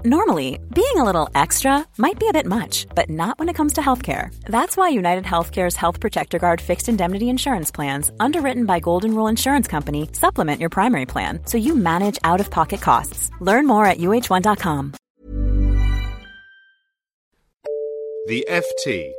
Normally, being a little extra might be a bit much, but not when it comes to healthcare. That's why United Healthcare's Health Protector Guard fixed indemnity insurance plans, underwritten by Golden Rule Insurance Company, supplement your primary plan so you manage out-of-pocket costs. Learn more at uh1.com. The FT.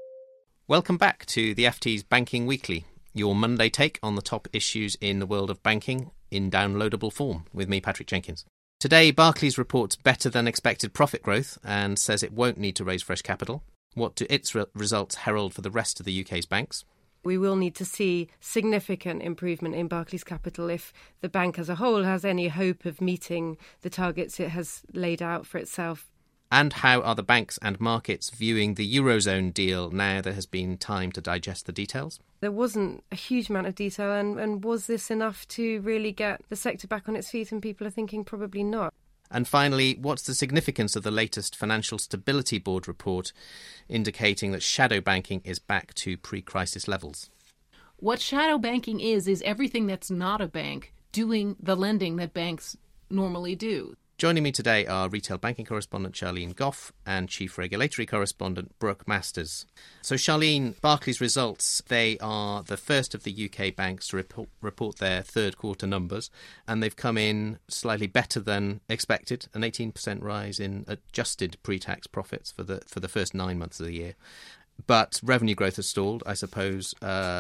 Welcome back to the FT's Banking Weekly, your Monday take on the top issues in the world of banking in downloadable form, with me, Patrick Jenkins. Today, Barclays reports better than expected profit growth and says it won't need to raise fresh capital. What do its results herald for the rest of the UK's banks? We will need to see significant improvement in Barclays Capital if the bank as a whole has any hope of meeting the targets it has laid out for itself. And how are the banks and markets viewing the Eurozone deal now there has been time to digest the details? There wasn't a huge amount of detail, and was this enough to really get the sector back on its feet? And people are thinking probably not. And finally, what's the significance of the latest Financial Stability Board report indicating that shadow banking is back to pre-crisis levels? What shadow banking is everything that's not a bank doing the lending that banks normally do. Joining me today are retail banking correspondent Charlene Goff and chief regulatory correspondent Brooke Masters. So Charlene, Barclays results, they are the first of the UK banks to report their third quarter numbers, and they've come in slightly better than expected, an 18% rise in adjusted pre-tax profits for the first 9 months of the year. But revenue growth has stalled, I suppose,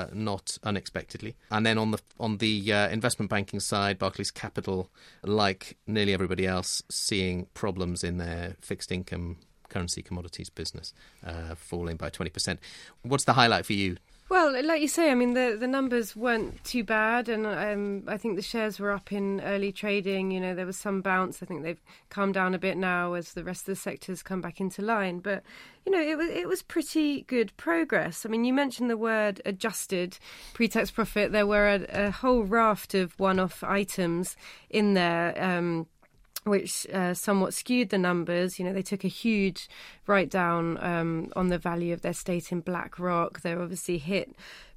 not unexpectedly. And then on the investment banking side, Barclays Capital, like nearly everybody else, seeing problems in their fixed income currency commodities business, falling by 20%. What's the highlight for you? Well, like you say, I mean, the numbers weren't too bad, and I think the shares were up in early trading. You know, there was some bounce. I think they've calmed down a bit now as the rest of the sectors come back into line. But, you know, it was pretty good progress. I mean, you mentioned the word adjusted pre-tax profit. There were a whole raft of one-off items in there, which somewhat skewed the numbers. You know, they took a huge write-down on the value of their stake in BlackRock. They were obviously hit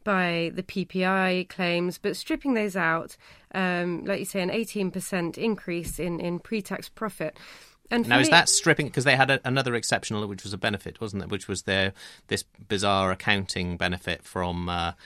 by the PPI claims, but stripping those out, like you say, an 18% increase in pre-tax profit. And now, is that stripping, because they had another exceptional, which was a benefit, wasn't it, which was this bizarre accounting benefit from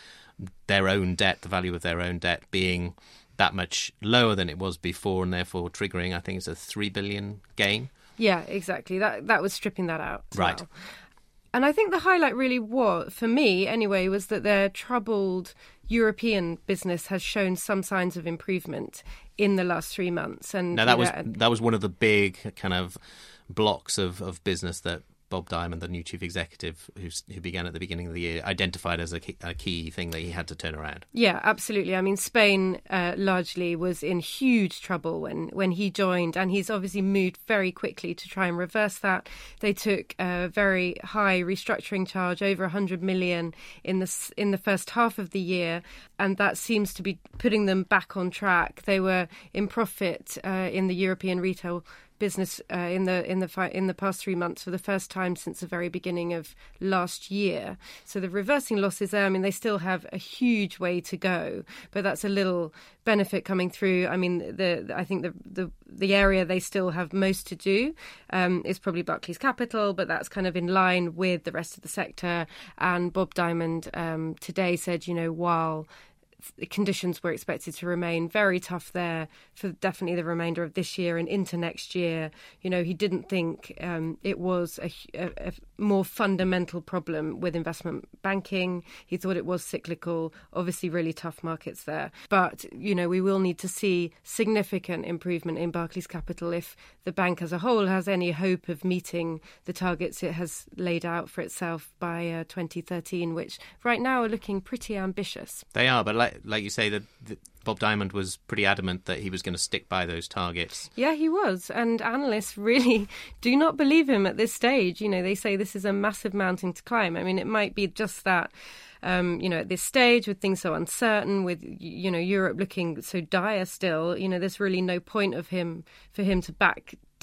their own debt, the value of their own debt being that much lower than it was before, and therefore triggering, I think it's a 3 billion gain. Yeah, exactly. That was stripping that out. Right. Well. And I think the highlight really was, for me anyway, was that their troubled European business has shown some signs of improvement in the last 3 months. And now that was one of the big kind of blocks of business that Bob Diamond, the new chief executive, who began at the beginning of the year, identified as a key thing that he had to turn around. Yeah, absolutely. I mean, Spain largely was in huge trouble when he joined, and he's obviously moved very quickly to try and reverse that. They took a very high restructuring charge, over 100 million in the first half of the year, and that seems to be putting them back on track. They were in profit in the European retail business in the past 3 months for the first time since the very beginning of last year. So the reversing losses there, I mean, they still have a huge way to go, but that's a little benefit coming through. I mean, I think the area they still have most to do is probably Barclays Capital, but that's kind of in line with the rest of the sector. And Bob Diamond today said, you know, while the conditions were expected to remain very tough there for definitely the remainder of this year and into next year, you know, he didn't think it was a more fundamental problem with investment banking. He thought it was cyclical, obviously really tough markets there. But, you know, we will need to see significant improvement in Barclays Capital if the bank as a whole has any hope of meeting the targets it has laid out for itself by 2013, which right now are looking pretty ambitious. They are, but like you say, that Bob Diamond was pretty adamant that he was going to stick by those targets. Yeah, he was. And analysts really do not believe him at this stage. You know, they say this is a massive mountain to climb. I mean, it might be just that, you know, at this stage with things so uncertain, with, you know, Europe looking so dire still, you know, there's really no point for him to back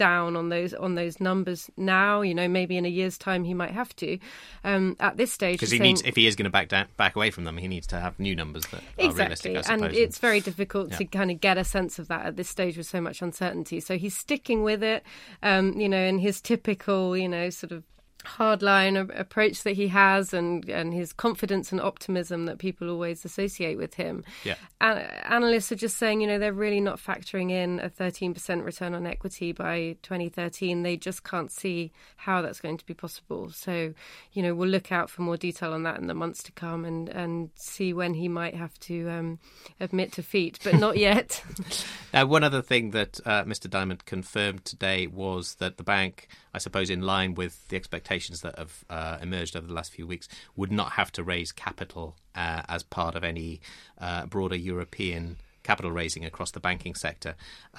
down on those numbers now. Maybe in a year's time he might have to. At this stage, because if he is going to back away from them, he needs to have new numbers that are realistic, I suppose. And it's very difficult to kind of get a sense of that at this stage with so much uncertainty. So he's sticking with it, in his typical, sort of hardline approach that he has, and his confidence and optimism that people always associate with him. Yeah. Analysts are just saying, they're really not factoring in a 13% return on equity by 2013. They just can't see how that's going to be possible. So, we'll look out for more detail on that in the months to come and see when he might have to admit defeat, but not yet. Now, one other thing that Mr. Diamond confirmed today was that the bank, I suppose in line with the expectations that have emerged over the last few weeks, would not have to raise capital as part of any broader European capital raising across the banking sector.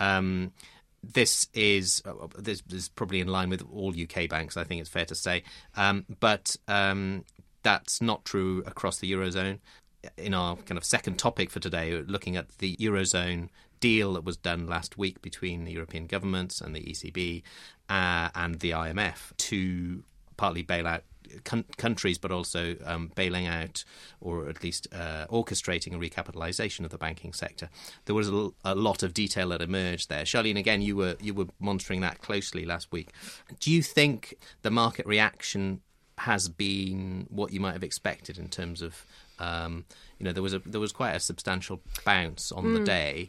This is probably in line with all UK banks, I think it's fair to say. But that's not true across the Eurozone. In our kind of second topic for today, looking at the Eurozone deal that was done last week between the European governments and the ECB and the IMF to partly bail out countries, but also bailing out, or at least orchestrating a recapitalisation of the banking sector. There was a lot of detail that emerged there. Charlene, again, you were monitoring that closely last week. Do you think the market reaction has been what you might have expected in terms of there was quite a substantial bounce on the day,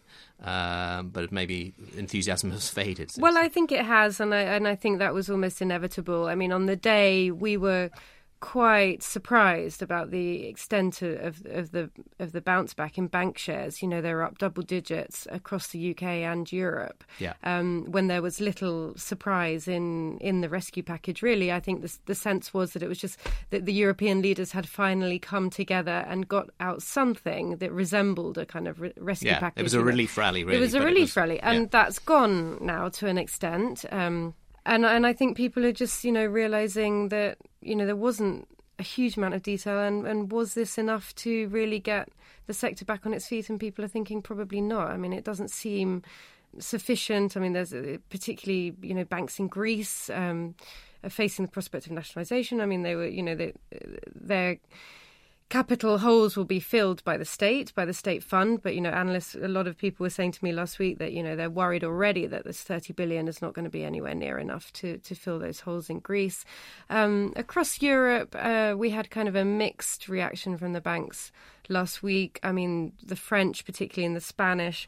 but maybe enthusiasm has faded since. Well, I think it has, and I think that was almost inevitable. I mean, on the day we were quite surprised about the extent of the bounce back in bank shares. They're up double digits across the UK and Europe. Yeah. When there was little surprise in the rescue package, really, I think the sense was that it was just that the European leaders had finally come together and got out something that resembled a kind of rescue package. It was a relief rally, really. It was a relief rally, and that's gone now to an extent. And I think people are just, realising that, there wasn't a huge amount of detail, and was this enough to really get the sector back on its feet? And people are thinking probably not. I mean, it doesn't seem sufficient. I mean, there's particularly, banks in Greece are facing the prospect of nationalisation. I mean, they were, their capital holes will be filled by the state fund. But, analysts, a lot of people were saying to me last week that, they're worried already that this 30 billion is not going to be anywhere near enough to fill those holes in Greece. Across Europe, we had kind of a mixed reaction from the banks last week. I mean, the French, particularly in the Spanish,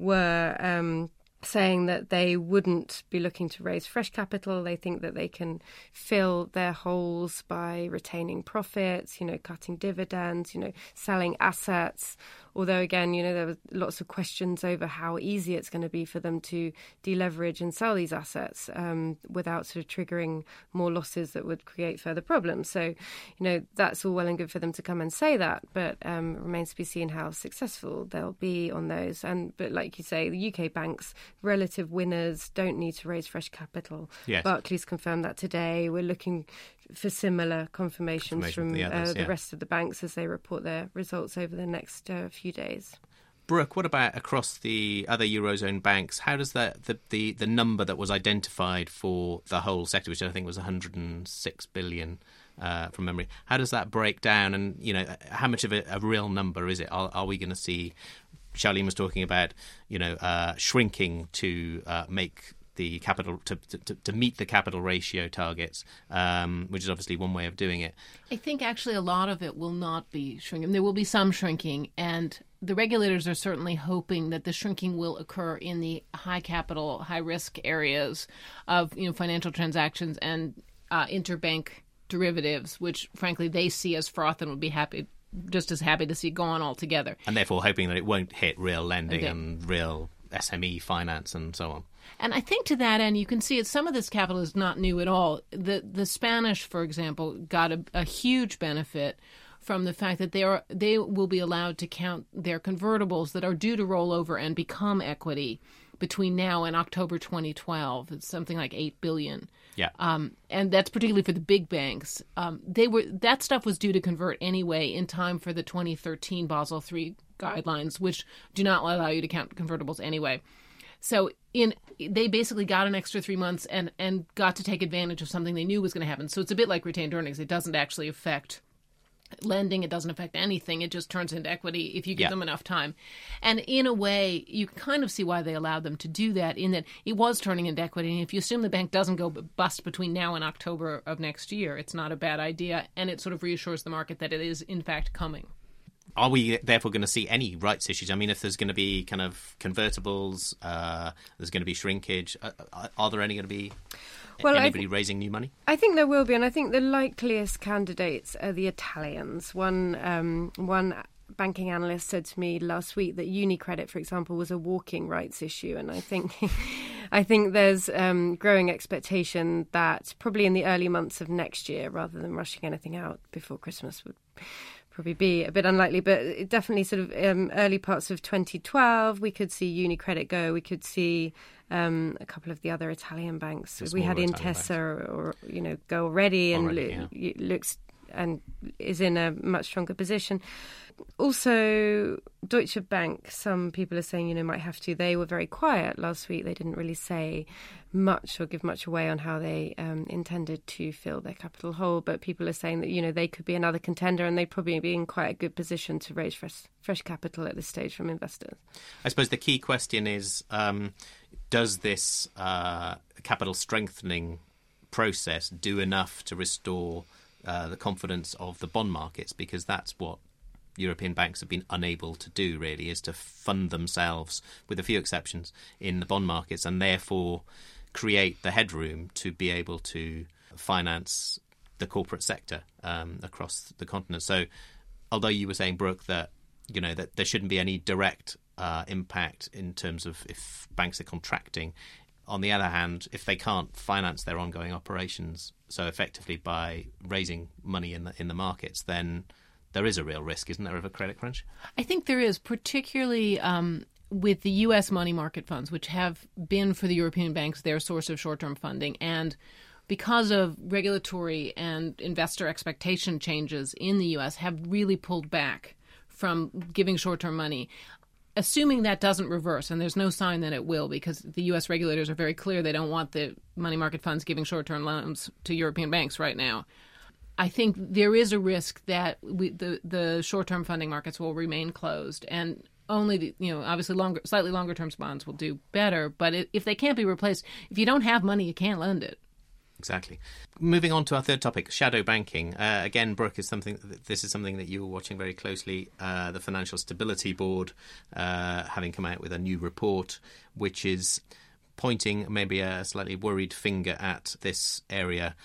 were saying that they wouldn't be looking to raise fresh capital. They think that they can fill their holes by retaining profits, cutting dividends, selling assets. Although, again, there were lots of questions over how easy it's going to be for them to deleverage and sell these assets without sort of triggering more losses that would create further problems. So, that's all well and good for them to come and say that, but it remains to be seen how successful they'll be on those. But like you say, the UK banks, relative winners, don't need to raise fresh capital. Yes. Barclays confirmed that today. We're looking for similar confirmations from the rest of the banks as they report their results over the next few days. Brooke, what about across the other Eurozone banks? How does the number that was identified for the whole sector, which I think was 106 billion from memory, how does that break down? And, how much of a real number is it? Are we going to see, Charlene was talking about, shrinking to make the capital to meet the capital ratio targets, which is obviously one way of doing it. I think actually a lot of it will not be shrinking. There will be some shrinking, and the regulators are certainly hoping that the shrinking will occur in the high capital, high risk areas of financial transactions and interbank derivatives, which frankly they see as froth and would be just as happy to see gone altogether. And therefore hoping that it won't hit real lending and real SME finance and so on. And I think to that end, you can see that some of this capital is not new at all. The Spanish, for example, got a huge benefit from the fact that they will be allowed to count their convertibles that are due to roll over and become equity between now and October 2012. It's something like 8 billion. Yeah. And that's particularly for the big banks. That stuff was due to convert anyway in time for the 2013 Basel III guidelines, which do not allow you to count convertibles anyway. So they basically got an extra 3 months and got to take advantage of something they knew was going to happen. So it's a bit like retained earnings. It doesn't actually affect lending. It doesn't affect anything. It just turns into equity if you give them enough time. And in a way, you can kind of see why they allowed them to do that, in that it was turning into equity. And if you assume the bank doesn't go bust between now and October of next year, it's not a bad idea. And it sort of reassures the market that it is, in fact, coming. Are we therefore going to see any rights issues? I mean, if there's going to be kind of convertibles, there's going to be shrinkage, are there any going to be anybody raising new money? I think there will be, and I think the likeliest candidates are the Italians. One banking analyst said to me last week that UniCredit, for example, was a walking rights issue, and I think there's growing expectation that probably in the early months of next year, rather than rushing anything out before Christmas, would probably be a bit unlikely, but definitely sort of early parts of 2012, we could see UniCredit go. We could see a couple of the other Italian banks. We had Intesa go already, and looks and is in a much stronger position. Also, Deutsche Bank, some people are saying, might have to. They were very quiet last week. They didn't really say much or give much away on how they intended to fill their capital hole. But people are saying that, they could be another contender, and they'd probably be in quite a good position to raise fresh capital at this stage from investors. I suppose the key question is, does this capital strengthening process do enough to restore the confidence of the bond markets? Because that's what European banks have been unable to do, really, is to fund themselves, with a few exceptions, in the bond markets, and therefore create the headroom to be able to finance the corporate sector across the continent. So although you were saying, Brooke, that that there shouldn't be any direct impact in terms of if banks are contracting, on the other hand, if they can't finance their ongoing operations so effectively by raising money in the markets, then there is a real risk, isn't there, of a credit crunch? I think there is, particularly with the U.S. money market funds, which have been for the European banks their source of short-term funding. And because of regulatory and investor expectation changes in the U.S., have really pulled back from giving short-term money. Assuming that doesn't reverse, and there's no sign that it will, because the U.S. regulators are very clear they don't want the money market funds giving short-term loans to European banks right now. I think there is a risk that the short-term funding markets will remain closed, and only obviously slightly longer-term bonds will do better. But if they can't be replaced, if you don't have money, you can't lend it. Exactly. Moving on to our third topic, shadow banking. Again, Brooke, this is something that you were watching very closely. The Financial Stability Board having come out with a new report, which is pointing maybe a slightly worried finger at this area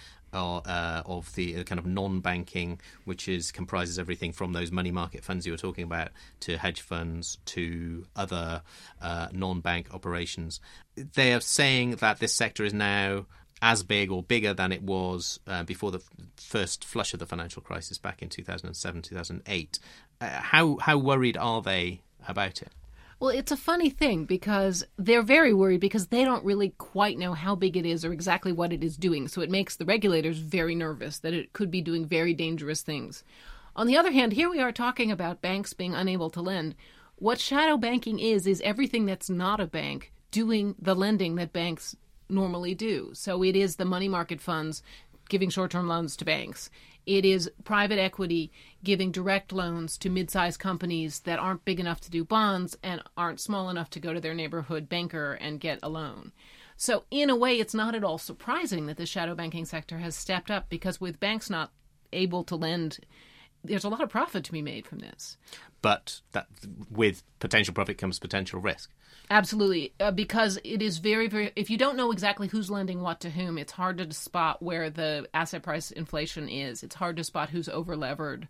of the kind of non-banking, which comprises everything from those money market funds you were talking about to hedge funds to other non-bank operations. They are saying that this sector is now as big or bigger than it was before the first flush of the financial crisis back in 2007, 2008. How worried are they about it? Well, it's a funny thing because they're very worried because they don't really quite know how big it is or exactly what it is doing. So it makes the regulators very nervous that it could be doing very dangerous things. On the other hand, here we are talking about banks being unable to lend. What shadow banking is everything that's not a bank doing the lending that banks normally do. So it is the money market funds giving short-term loans to banks. It is private equity giving direct loans to mid-sized companies that aren't big enough to do bonds and aren't small enough to go to their neighborhood banker and get a loan. So in a way, it's not at all surprising that the shadow banking sector has stepped up, because with banks not able to lend, there's a lot of profit to be made from this. But that, with potential profit comes potential risk. Absolutely, because it is very, very... If you don't know exactly who's lending what to whom, it's hard to spot where the asset price inflation is. It's hard to spot who's over-levered.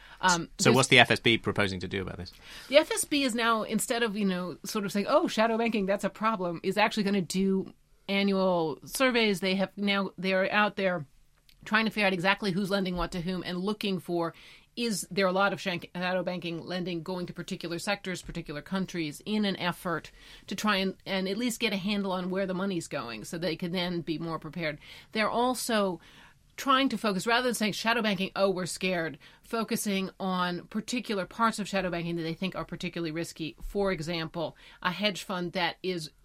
So what's the FSB proposing to do about this? The FSB is now, instead of, sort of saying, shadow banking, that's a problem, is actually going to do annual surveys. They're out there trying to figure out exactly who's lending what to whom and looking for, is there a lot of shadow banking lending going to particular sectors, particular countries, in an effort to try and at least get a handle on where the money's going so they can then be more prepared. They're also trying to focus, rather than saying shadow banking, we're scared, focusing on particular parts of shadow banking that they think are particularly risky. For example, a hedge fund that is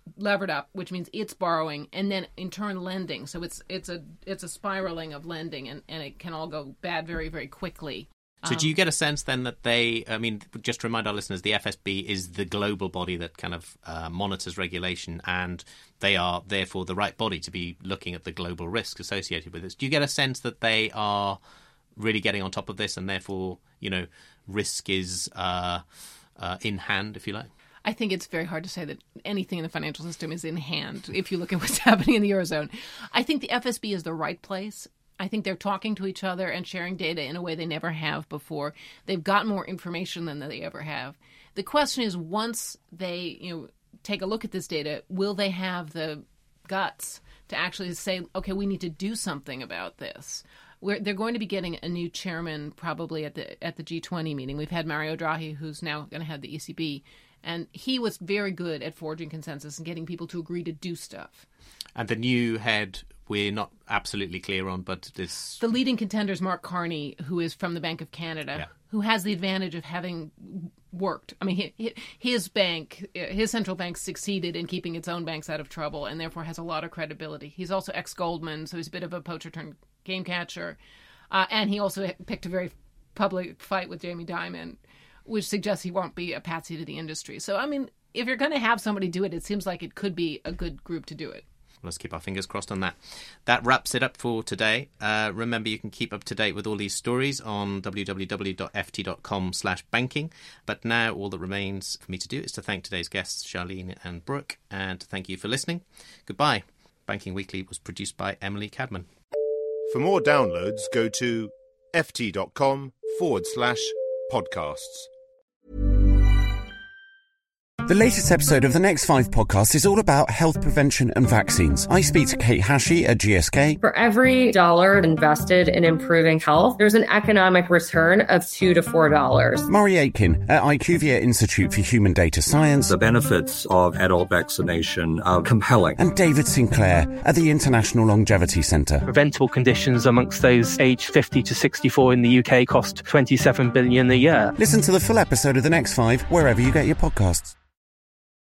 levered up, which means it's borrowing, and then in turn lending. So it's a spiraling of lending, and it can all go bad very, very quickly. So do you get a sense then that just to remind our listeners, the FSB is the global body that kind of monitors regulation, and they are therefore the right body to be looking at the global risk associated with this. Do you get a sense that they are really getting on top of this, and therefore, risk is in hand, if you like? I think it's very hard to say that anything in the financial system is in hand if you look at what's happening in the Eurozone. I think the FSB is the right place. I think they're talking to each other and sharing data in a way they never have before. They've got more information than they ever have. The question is, once they take a look at this data, will they have the guts to actually say, okay, we need to do something about this? They're going to be getting a new chairman probably at the G20 meeting. We've had Mario Draghi, who's now going to head the ECB, and he was very good at forging consensus and getting people to agree to do stuff. And the new head, we're not absolutely clear on, but this... The leading contender is Mark Carney, who is from the Bank of Canada, who has the advantage of having worked. I mean, his central bank succeeded in keeping its own banks out of trouble, and therefore has a lot of credibility. He's also ex-Goldman, so he's a bit of a poacher turned game catcher. And he also picked a very public fight with Jamie Dimon, which suggests he won't be a patsy to the industry. So, I mean, if you're going to have somebody do it, it seems like it could be a good group to do it. Let's keep our fingers crossed on that. That wraps it up for today. Remember, you can keep up to date with all these stories on www.ft.com/banking. But now all that remains for me to do is to thank today's guests, Charlene and Brooke, and to thank you for listening. Goodbye. Banking Weekly was produced by Emily Cadman. For more downloads, go to ft.com/podcasts. The latest episode of the Next 5 podcast is all about health prevention and vaccines. I speak to Kate Hashey at GSK. For every dollar invested in improving health, there's an economic return of $2 to $4. Murray Aitken at IQVIA Institute for Human Data Science. The benefits of adult vaccination are compelling. And David Sinclair at the International Longevity Centre. Preventable conditions amongst those aged 50 to 64 in the UK cost $27 billion a year. Listen to the full episode of the Next 5 wherever you get your podcasts.